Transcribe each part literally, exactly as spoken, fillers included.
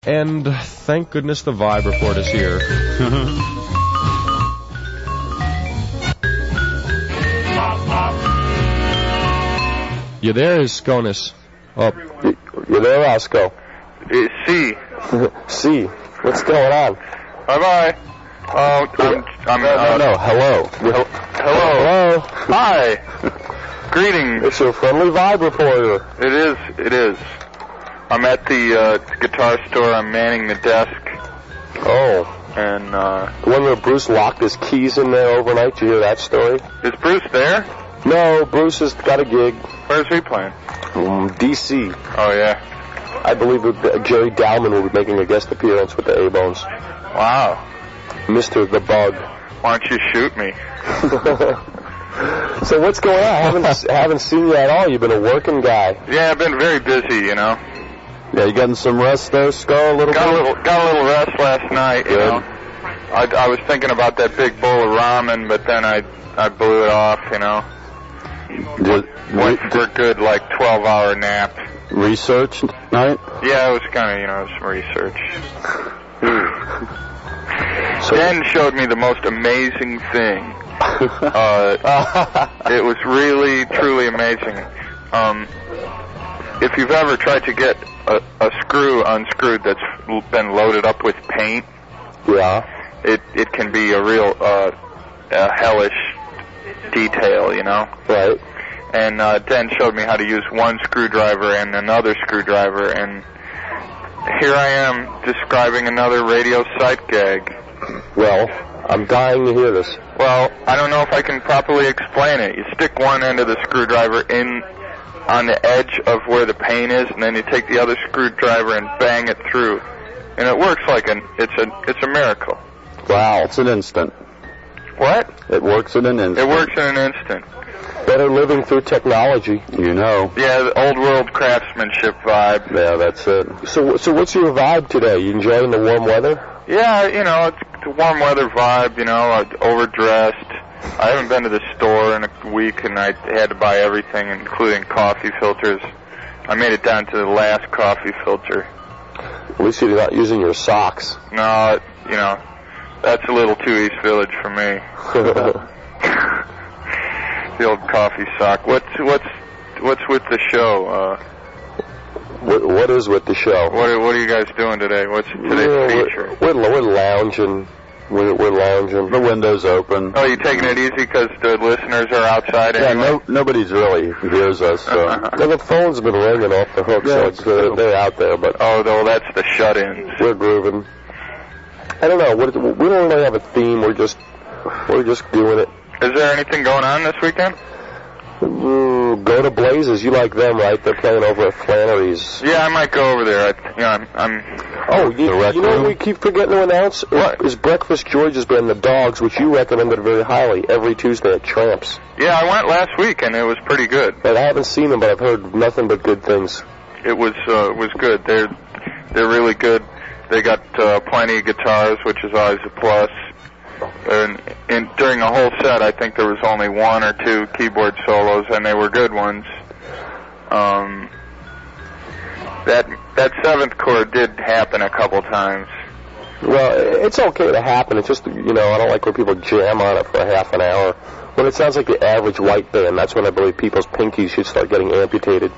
And thank goodness the Vibe Report is here. You there, Sconis? Oh. You there, Roscoe? C. C. What's going on? Bye-bye. Oh, I'm... I'm no, uh, no, no, hello. Hello. Hello. Hi. Greetings. It's your friendly Vibe Reporter. It is, it is. I'm at the uh, guitar store. I'm manning the desk. Oh. And, uh... the one where Bruce locked his keys in there overnight. Did you hear that story? Is Bruce there? No, Bruce has got a gig. Where's he playing? Um, D C. Oh, yeah. I believe that Jerry Dowman will be making a guest appearance with the A-Bones. Wow. Mister the Bug. Why don't you shoot me? So what's going on? I haven't, haven't seen you at all. You've been a working guy. Yeah, I've been very busy, you know. Yeah, you getting some rest there, Scar, a little got bit? A little, got a little rest last night, you Good. know. I, I was thinking about that big bowl of ramen, but then I I blew it off, you know. Did, Went for a good, like, twelve-hour nap. Research night? Yeah, it was kind of, you know, some research. So, Dan showed me the most amazing thing. Uh, it was really, truly amazing. Um, if you've ever tried to get a, a screw unscrewed that's been loaded up with paint, yeah, it it can be a real uh, a hellish detail, you know. Right. And uh, Dan showed me how to use one screwdriver and another screwdriver, and here I am describing another radio sight gag. Well, I'm dying to hear this. Well, I don't know if I can properly explain it. You stick one end of the screwdriver in on the edge of where the paint is, and then you take the other screwdriver and bang it through, and it works like an it's a it's a miracle. Wow, it's an instant. What? It works in an instant. It works in an instant. Better living through technology, you know. Yeah, the old world craftsmanship vibe. Yeah, that's it. So, so what's your vibe today? You enjoying the warm weather? Yeah, you know, it's the warm weather vibe. You know, I'm overdressed. I haven't been to the store in a week, and I had to buy everything, including coffee filters. I made it down to the last coffee filter. At least you're not using your socks. No, you know, that's a little too East Village for me. The old coffee sock. What's what's what's with the show? Uh, what what is with the show? What are, what are you guys doing today? What's today's yeah, feature? We're, we're, we're lounging. We're, we're lounging. The window's open. Oh, you taking it easy because the listeners are outside yeah, anyway? no, nobody's really hears us. So. Well, the phone's been ringing off the hook, yeah, so it's, uh, they're out there. But oh, though that's the shut-ins. We're grooving. I don't know. What, we don't really have a theme. We're just we're just doing it. Is there anything going on this weekend? Ooh, go to Blazes. You like them, right? They're playing over at Flannery's. Yeah, I might go over there. I, you know, I'm. I'm oh, you, you know what we keep forgetting to announce? What? Is Breakfast George's band The Dogs, which you recommended very highly, every Tuesday at Tramps. Yeah, I went last week and it was pretty good. But I haven't seen them, but I've heard nothing but good things. It was uh, was good. They're they're really good. They got uh, plenty of guitars, which is always a plus. And, and during the whole set, I think there was only one or two keyboard solos, and they were good ones. Um, that that seventh chord did happen a couple times. Well, it's okay to happen. It's just, you know, I don't like when people jam on it for a half an hour. When it sounds like the average white band, that's when I believe people's pinkies should start getting amputated.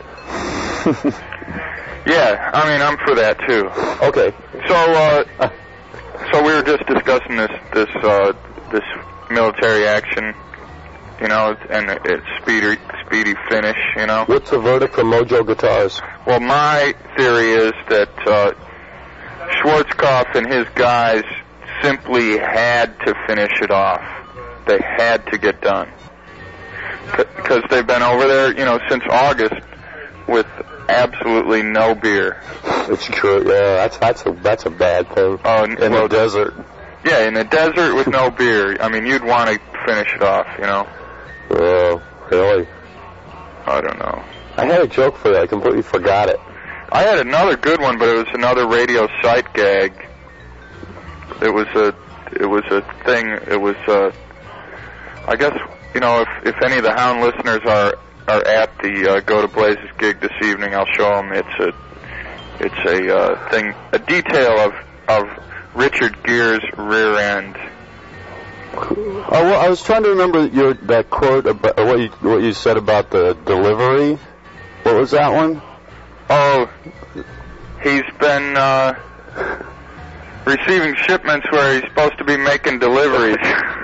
Yeah, I mean, I'm for that too. Okay. So, uh, so we were just discussing this this uh, this military action, you know, and its speedy speedy finish, you know. What's the verdict from Mojo Guitars? Well, my theory is that uh, Schwarzkopf and his guys simply had to finish it off. They had to get done because they've been over there, you know, since August with absolutely no beer. It's true. Yeah, that's that's a that's a bad thing. Oh, in well, the desert. Yeah, in the desert with no beer. I mean, you'd want to finish it off, you know. Oh, really? I don't know. I had a joke for you. I completely forgot it. I had another good one, but it was another radio sight gag. It was a it was a thing. It was uh, I guess, you know, if if any of the Hound listeners are are at the uh, Go to Blazes gig this evening, I'll show them. It's a it's a uh, thing, a detail of of Richard Gere's rear end. Oh, well, I was trying to remember your that quote about what you what you said about the delivery. What was that one? Oh, he's been uh, receiving shipments where he's supposed to be making deliveries.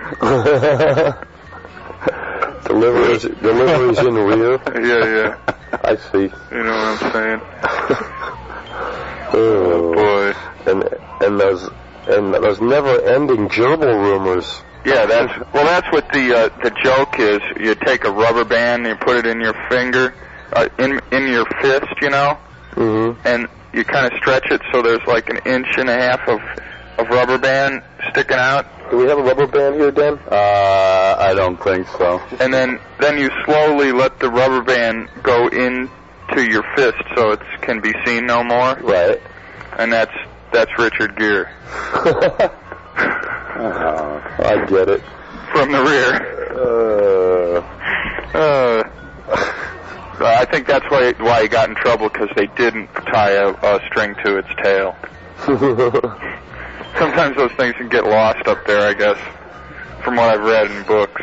deliveries, deliveries in rear. Yeah, yeah. I see. You know what I'm saying? Oh, boy. And and those and those never-ending gerbil rumors. Yeah, that's well. That's what the uh, the joke is. You take a rubber band and you put it in your finger, uh, in in your fist, you know, Mm-hmm. and you kind of stretch it so there's like an inch and a half of of rubber band sticking out. Do we have a rubber band here, Dan? Uh, I don't think so. And then then you slowly let the rubber band go into your fist so it can be seen no more. Right. And that's that's Richard Gere uh, I get it. from the rear. Uh, Uh, I think that's why why he got in trouble, because they didn't tie a, a string to its tail. Sometimes those things can get lost up there, I guess, from what I've read in books.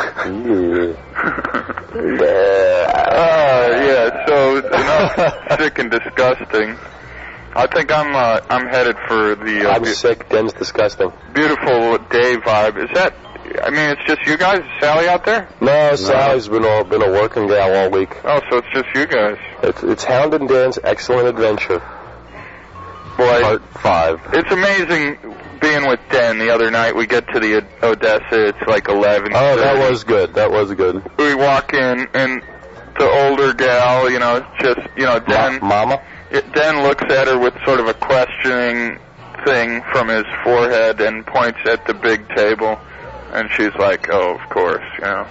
uh, yeah, so enough sick and disgusting. I think I'm uh, I'm headed for the uh, I'm sick. Den's disgusting. beautiful day vibe. Is that? I mean, it's just you guys. Is Sally out there? No, Sally's been all, been a working gal all week. Oh, so it's just you guys. It's, it's Hound and Dan's Excellent Adventure. Boy, Part five. it's amazing being with Den. The other night we get to the Od- Odessa. It's like eleven. Oh, that was good. That was good. We walk in and the older gal, you know, just you know, Den. Mama? It, Den looks at her with sort of a questioning thing from his forehead and points at the big table, and she's like, "Oh, of course," you know.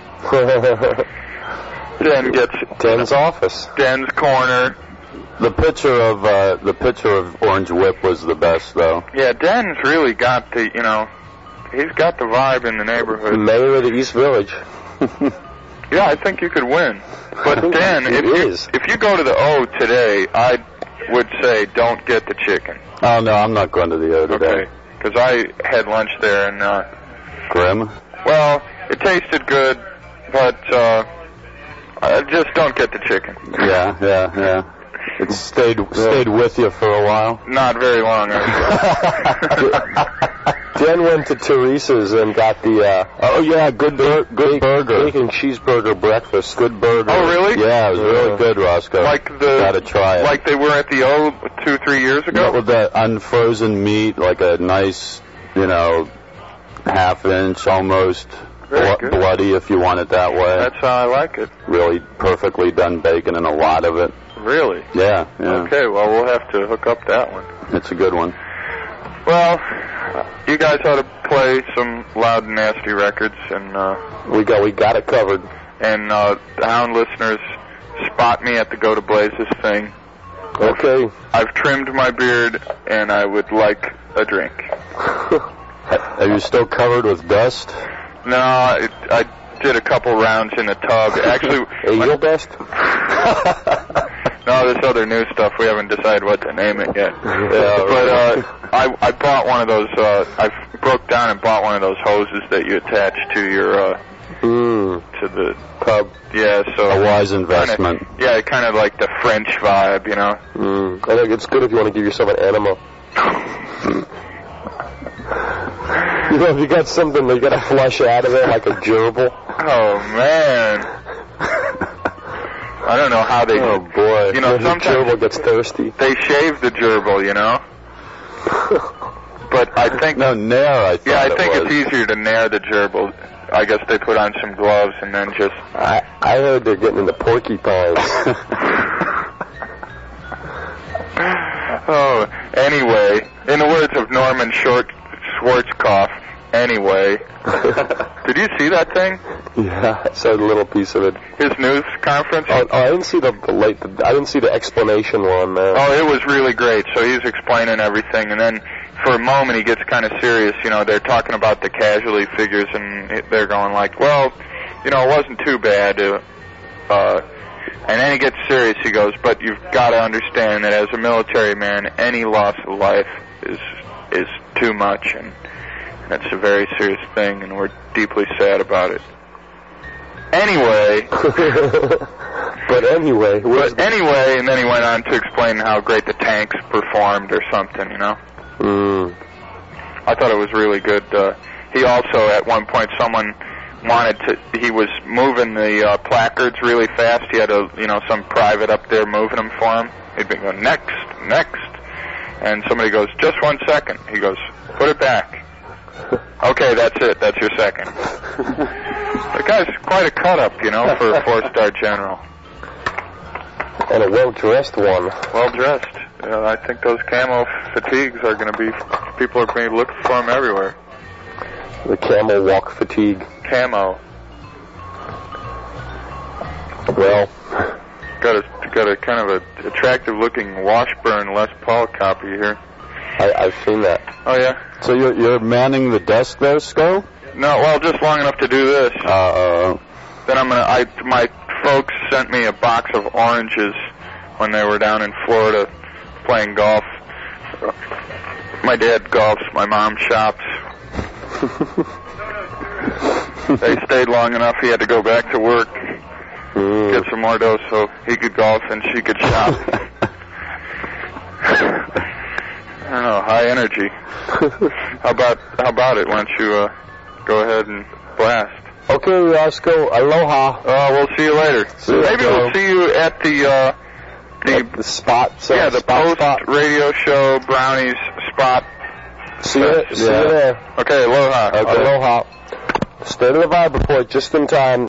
Den gets Den's office. Den's corner. The picture of uh, the picture of Orange Whip was the best, though. Yeah, Den's really got the, you know, he's got the vibe in the neighborhood. Mayor of the East Village. Yeah, I think you could win. But I think Den, it if you, is. if you go to the O today, I would say don't get the chicken. Oh no, I'm not going to the O today. Okay. Because I had lunch there and, uh, Grim. well, it tasted good, but uh, uh, just don't get the chicken. Yeah, yeah, yeah. It stayed stayed with you for a while. Not very long. actually. Den went to Teresa's and got the uh, Oh yeah, good bur- good bacon, burger. bacon cheeseburger breakfast. Good burger. Oh, really? Yeah, it was really Yeah. good, Roscoe. like the Gotta try it. like they were at the O two, three years ago. With that unfrozen meat, like a nice, you know, half inch almost, Very blo- good. bloody if you want it that way. That's how I like it. Really perfectly done bacon and a lot of it. Really? Yeah, yeah. Okay, well, we'll have to hook up that one. It's a good one. Well, you guys ought to play some loud and nasty records, and uh, We got we got it covered. and uh, the Hound listeners spot me at the Go to Blazes thing. Okay. I've trimmed my beard, and I would like a drink. Are you still covered with dust? No, I, I did a couple rounds in the tub. Actually, A heel dust? no, this other new stuff, we haven't decided what to name it yet. Yeah, But uh, I, I bought one of those, uh, I broke down and bought one of those hoses that you attach to your, uh, Mm. to the Pub. Yeah, so A wise investment. Kinda, yeah, kind of like the French vibe, you know. Mm. I think it's good if you want to give yourself an enema. You know, if you got something that you got to flush out of it, like a gerbil. Oh man, I don't know how they. Oh boy. You know, the sometimes gerbil gets thirsty. they shave the gerbil, you know. But I think No, Nair, I thought yeah, I it think was. it's easier to nair the gerbil. I guess they put on some gloves and then just. I I heard they're getting into porcupines. Oh, anyway, in the words of Norman Short Schwarzkopf, anyway. Did you see that thing? Yeah, I saw a little piece of it. His news conference? Oh, oh, I didn't see the, the late. The, I didn't see the explanation one there. Oh, it was really great. So he's explaining everything, and then for a moment he gets kind of serious. You know, they're talking about the casualty figures, and they're going like, well, you know, it wasn't too bad. Uh, uh, And then he gets serious. He goes, but you've got to understand that as a military man, any loss of life is is too much, and that's a very serious thing, and we're deeply sad about it. Anyway. But anyway. But anyway, and then he went on to explain how great the tanks performed or something, you know? Mm. I thought it was really good. Uh, he also, at one point, someone wanted to, he was moving the uh, placards really fast. He had a, you know, some private up there moving them for him. He'd be going, next, next. And somebody goes, just one second. He goes, put it back. Okay, that's it. That's your second. The guy's quite a cut-up, you know, for a four-star general. And a well-dressed one. Well-dressed. Uh, I think those camo fatigues are going to be, people are going to be looking for them everywhere. The camel walk fatigue. Camo. Well, got a got a kind of a attractive-looking Washburn Les Paul copy here. I, I've seen that. Oh yeah. So you're you're manning the desk there, Sco? No, well, just long enough to do this. Uh. Then I'm gonna. I my folks sent me a box of oranges when they were down in Florida playing golf. My dad golfs. My mom shops. They stayed long enough. He had to go back to work, mm. get some more dough so he could golf and she could shop. I don't know, high energy. How about how about it? Why don't you uh, go ahead and blast? Okay, Roscoe. Aloha. Uh, we'll see you later. See you Maybe later. we'll see you at the uh, the, at the spot. So yeah, the spot, post spot. radio show Brownies spot. See you. Yeah. See you there. Okay, aloha. Okay. Aloha. State of the Vibe report just in time.